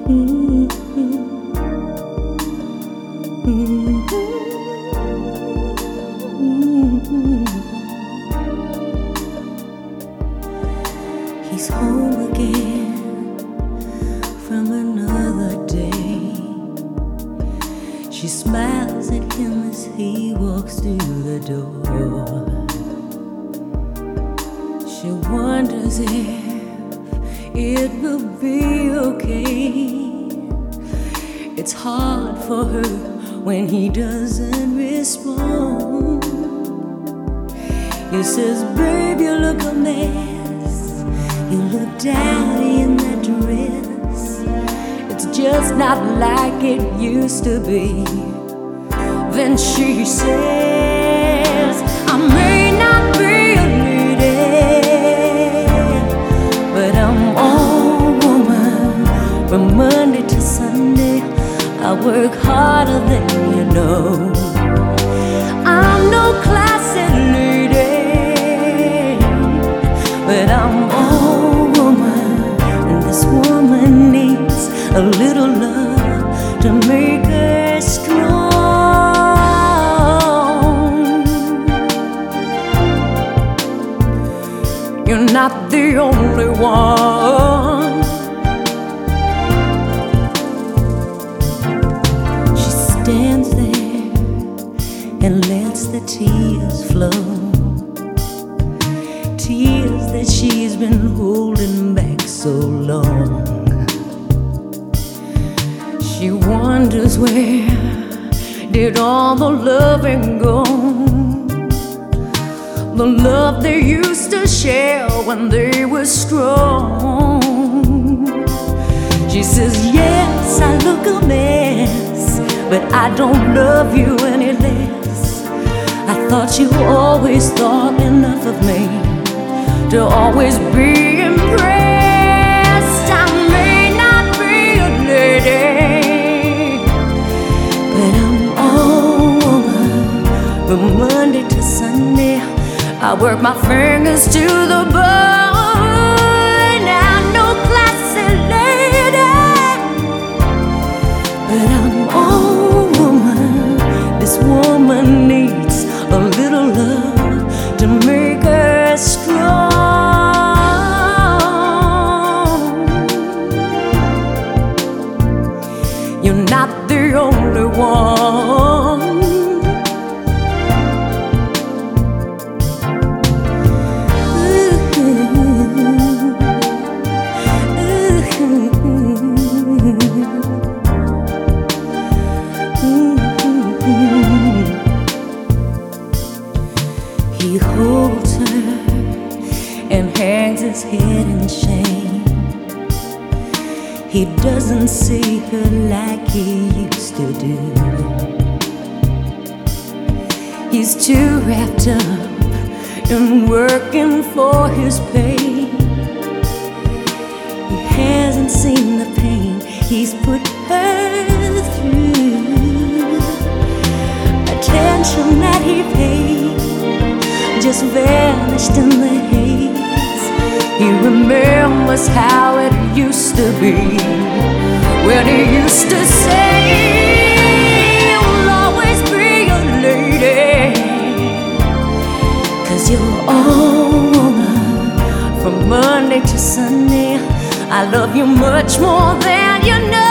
He's home again from another day. She smiles at him as he walks through the door. She wonders if it will be okay. It's hard for her when he doesn't respond. He says, babe, you look a mess. You look dowdy in that dress. It's just not like it used to be. Then she says, I may not be a lady, but I'm all woman. From Monday to Sunday, I work harder than you know. I'm no classy lady, but I'm all woman. And this woman needs a little love to make her strong. You're not the only one. She stands there and lets the tears flow, tears that she's been holding back so long. She wonders, where did all the loving go? The love they used to share when they were strong. She says, yes, I look a mess, but I don't love you any less. I thought you always thought enough of me to always be impressed. I may not be a lady, but I'm all woman. From Monday to Sunday, I work my fingers to the bone. I'm no classy lady, but I'm all woman. This woman needs a little love to make her strong. You're not the only one. He holds her and hangs his head in shame. He doesn't see her like he used to do. He's too wrapped up in working for his pay. He hasn't seen the pain he's put her through. Attention that he paid just vanished in the haze. He remembers how it used to be, when he used to say, you'll always be a lady, 'cause you're all woman. From Monday to Sunday, I love you much more than you know.